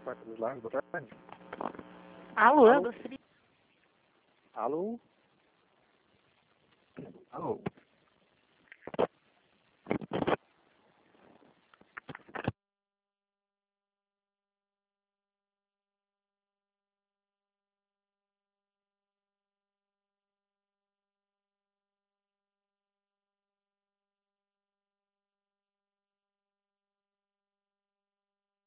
Parque dos Lagos, boa tarde. Alô, eu Alô? gostaria. Alô? Alô?